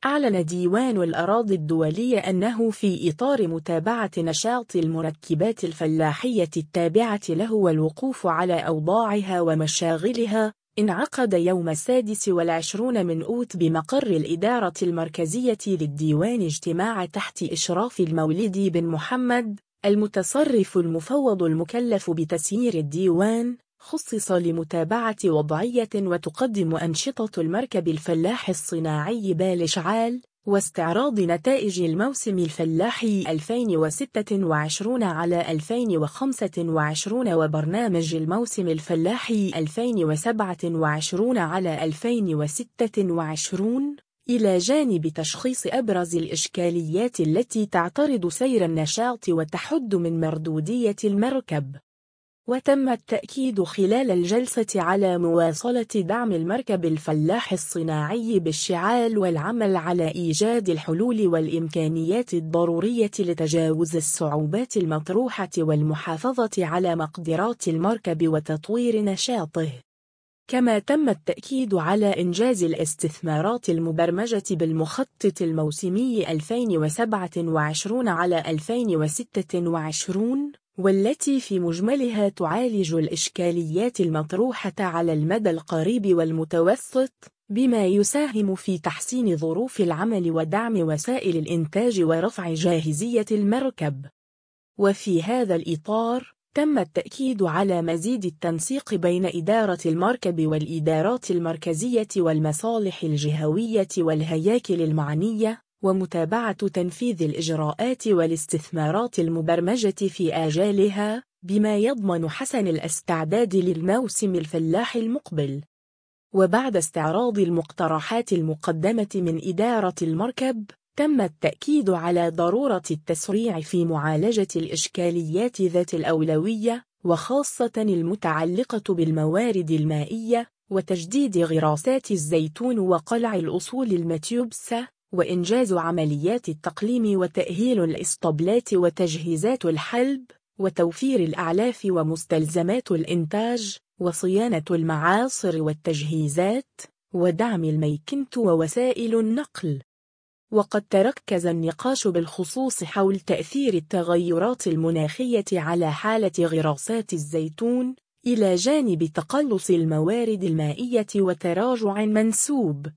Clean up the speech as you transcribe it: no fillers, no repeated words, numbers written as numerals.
أعلن ديوان الأراضي الدولي أنه في إطار متابعة نشاط المركبات الفلاحية التابعة له والوقوف على أوضاعها ومشاغلها، انعقد يوم 26 من أوت بمقر الإدارة المركزية للديوان اجتماع تحت إشراف المولدي بن محمد، المتصرف المفوض المكلف بتسيير الديوان، خصص لمتابعة وضعية وتقدم أنشطة المركب الفلاح الصناعي بالإشعال، واستعراض نتائج الموسم الفلاحي 2026 على 2025 وبرنامج الموسم الفلاحي 2027 على 2026، إلى جانب تشخيص أبرز الإشكاليات التي تعترض سير النشاط وتحد من مردودية المركب. وتم التأكيد خلال الجلسة على مواصلة دعم المركب الفلاح الصناعي بالشعال والعمل على إيجاد الحلول والإمكانيات الضرورية لتجاوز الصعوبات المطروحة والمحافظة على مقدرات المركب وتطوير نشاطه. كما تم التأكيد على إنجاز الاستثمارات المبرمجة بالمخطط الموسمي 2027 على 2026، والتي في مجملها تعالج الإشكاليات المطروحة على المدى القريب والمتوسط، بما يساهم في تحسين ظروف العمل ودعم وسائل الإنتاج ورفع جاهزية المركب. وفي هذا الإطار، تم التأكيد على مزيد التنسيق بين إدارة المركب والإدارات المركزية والمصالح الجهوية والهياكل المعنية، ومتابعة تنفيذ الإجراءات والاستثمارات المبرمجة في آجالها، بما يضمن حسن الاستعداد للموسم الفلاح المقبل. وبعد استعراض المقترحات المقدمة من إدارة المركب، تم التأكيد على ضرورة التسريع في معالجة الإشكاليات ذات الأولوية، وخاصة المتعلقة بالموارد المائية، وتجديد غراسات الزيتون وقلع الأصول المتيوبسة، وإنجاز عمليات التقليم وتأهيل الإسطبلات وتجهيزات الحلب، وتوفير الأعلاف ومستلزمات الإنتاج، وصيانة المعاصر والتجهيزات، ودعم الميكنت ووسائل النقل. وقد تركز النقاش بالخصوص حول تأثير التغيرات المناخية على حالة غراسات الزيتون، إلى جانب تقلص الموارد المائية وتراجع منسوب